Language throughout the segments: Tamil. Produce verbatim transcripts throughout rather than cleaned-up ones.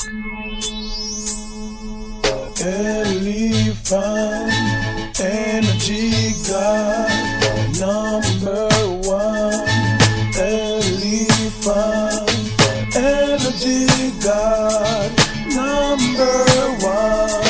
Elephant, energy god, number one. Elephant, energy god, number one.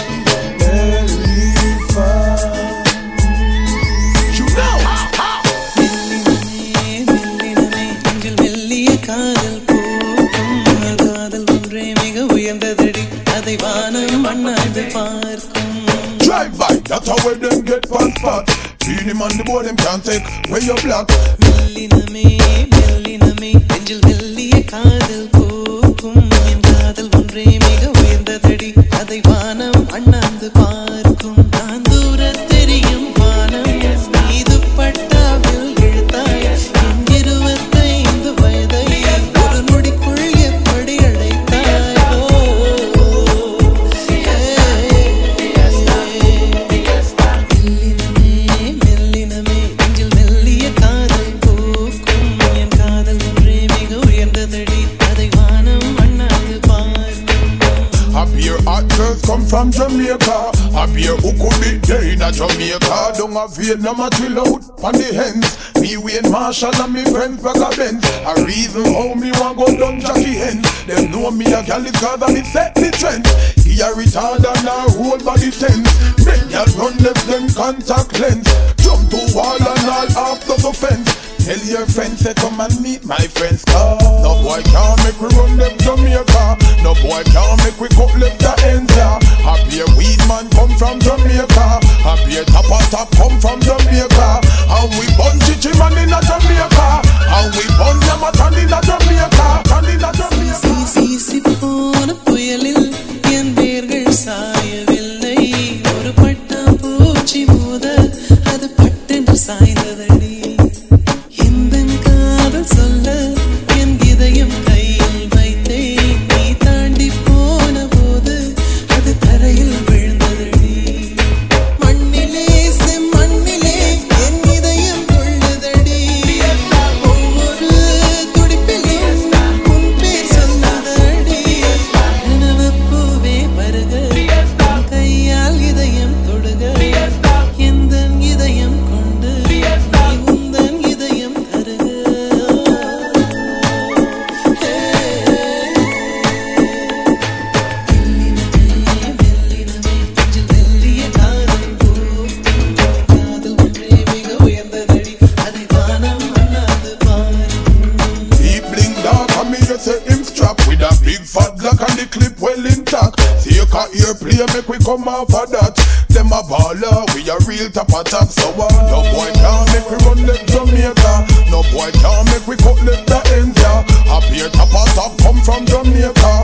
Elephant. You know how. மெல்லினமே நெஞ்சில் மெல்லிய காதல் போக்கும் காதல் ஒன்றே மிக உயர்ந்ததடி அதை வானம் அண்ணாந்து பார்க்கும். Drive by, that's how where them get fast fast. Feel him on the board, them can't take where you black. மெல்லினமே மெல்லினமே நெஞ்சில் மெல்லிய காதல் போக்கும் என் காதல் ஒன்றே மிக உயர்ந்ததடி அதை வானம் அண்ணாந்து பார்க்கும். நான் தூர தெரியும் வானம் மீது பட்டாவில் இழுத்தாய் என் இருபத்தைந்து வயதை ஒரு நொடிக்குள் எப்படி அழைத்தாய். மெல்லினமே மெல்லினமே நெஞ்சில் மெல்லிய காதல் போக்கும் என் காதல் ஒன்றே மிக உயர்ந்ததடி அதை வானம் அண்ணாந்து பார்க்கும். A beer hot girls come from Jamaica. A beer who could be there in a Jamaica. Don't have Vietnam a chill out on the hands. Me Wayne Marshall and me friends back a Benz. A reason how me want go down Jackie Hens. Them know me a gal is cause I me set the trend. He a retard and a whole body tense. Make y'all run left them contact lens. Jump to wall and all after the fence. Tell your friends say come and meet my friends. Cause no boy can't make we run them Jamaica. No boy can't make we cut left the ends ya. A beer weed man come from Jamaica. A beer top a top come from Jamaica. And we bun chichi man in a Jamaica. And we bun Yamatan in a Jamaica. And in a Jamaica. சீசி போன புயலில் என் வேர்கள் சாயவில்லை ஒரு பட்டாம் பூச்சி மோத அது பட்டென்று சாய்ந்ததடி. எந்தன் காதல் சொல்ல என் இதயம் கையில் வைத்தேன் நீ தாண்டி போன போது அது தரையில் விழுந்ததடி. மண்ணிலே செம்மண்ணிலே என் இதயம் கொள்ளுதடி. ஒவ்வொரு துடிப்பிலும் உன் பேர் சொன்னதடி. கனவுப்பூவே வருக உன் கையால் இதயம் தொடுக எந்தன் இதயம் கொண்டு நீ உந்தன் இதயம் தருக. மெல்லினமே மெல்லினமே நெஞ்சில் மெல்லிய காதல் போக்கும் காதல் ஒன்றே மிக உயர்ந்ததடி அதை வானம் அண்ணாந்து பார்க்கும். He bling dark and me just say him strap with a big fat block and the clip well intact. See you can hear play make we come off of that. Them a baller, we a real top of top. So what? No boy can't make we run left Jamaica. No boy can't make we cut left the ends ya. A beer top of top come from Jamaica.